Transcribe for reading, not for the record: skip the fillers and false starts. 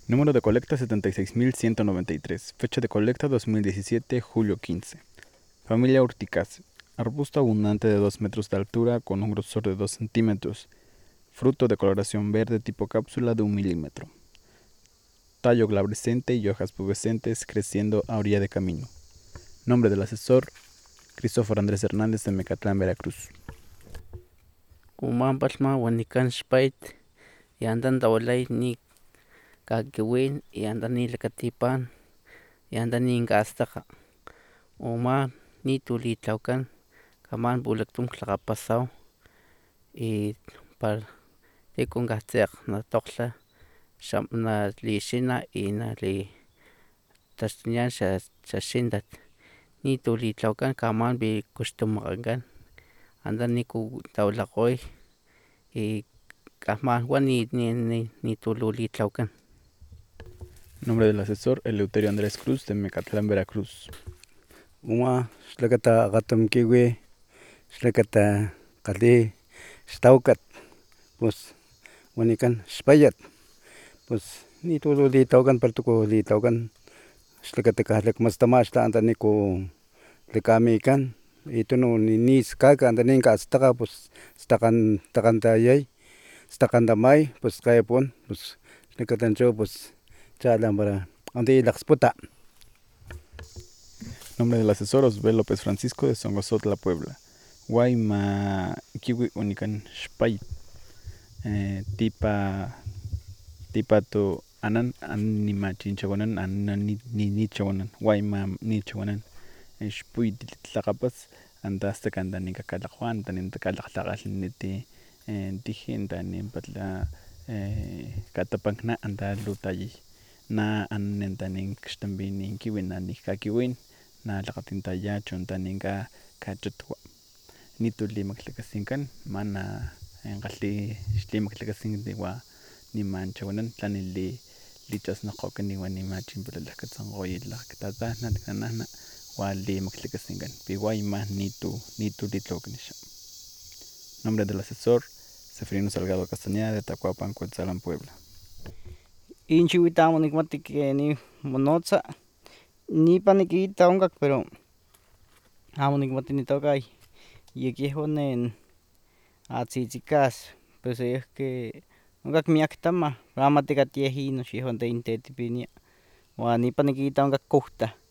Número de colecta 76.193. Fecha de colecta 2017, julio 15. Familia Urticácea. Arbusto abundante de 2 metros de altura con un grosor de 2 centímetros. Fruto de coloración verde tipo cápsula de 1 milímetro. Tallo glabrescente y hojas pubescentes creciendo a orilla de camino. Nombre del asesor: Cristóforo Andrés Hernández de Mecatlán, Veracruz. Uman palma wanikan xpait y andan tawalay ni kakiwin y andan ni lakatipan y andan ni nkastaka uma ni tulitlaukan kaman bulaktum tlakapasaw y par tikun kahtseq na tokla na lixina y na li taxtunian xa xintat ni tulitlaukan kaman bi kuxtumakgankan andan ni tawalakgoy y kajmawa ni tululitlaukan. Nombre del asesor: Eleuterio Andrés Cruz de Mecatlán, Veracruz. Uma xlakata agatam kiwi, xlakata kali, xtaukat, pues wanikan xpayat, pues ni tululitaukan partuku litaukan xlakata kalakmastamaxtla antaniku likamikan y tunu ni skaka antani kastakga pues stakgantayay stakgantamay pues kgayapun pues xlakata chu pues chala para antiy laksputa. Nombre del asesor: Osbel López Francisco de Songosotla, Puebla. Guayma kiwi unikan xpay. Tipa tu anan anima chinchawanan anan ni chawanan guayma ni chawanan xpuy tlakapas anta hasta kanta ni kakalakgwan tanin takalakglakgalhniti tiji tanin patla katapankna anta lutayay na anan tanin xtampini kiwi na nikakiwin na lakgatintaya chon taninka kachatwa nitu limaklakasinkan mana kgalhi xlimaklakaskin wa nima chawanan tla lichasnokgokan wa nima chimpara lakatsonkgoy laktatajna laknanajna wa limaklakasinkan piwayma nitu litlawakan xa. Nombre del asesor: Seferino Salgado Castañeda de Tacuapan, Cuetzalan, Puebla. Inchiwita amo nikmati keni monotsa nipa nikita onkak pero amo nikmati nitoka yek yehuan atzitzikaz pues seyahki onkak miak tama pero amo mati katieh inon yehuan tetitipinia huan nipa nikita onkak kouhtah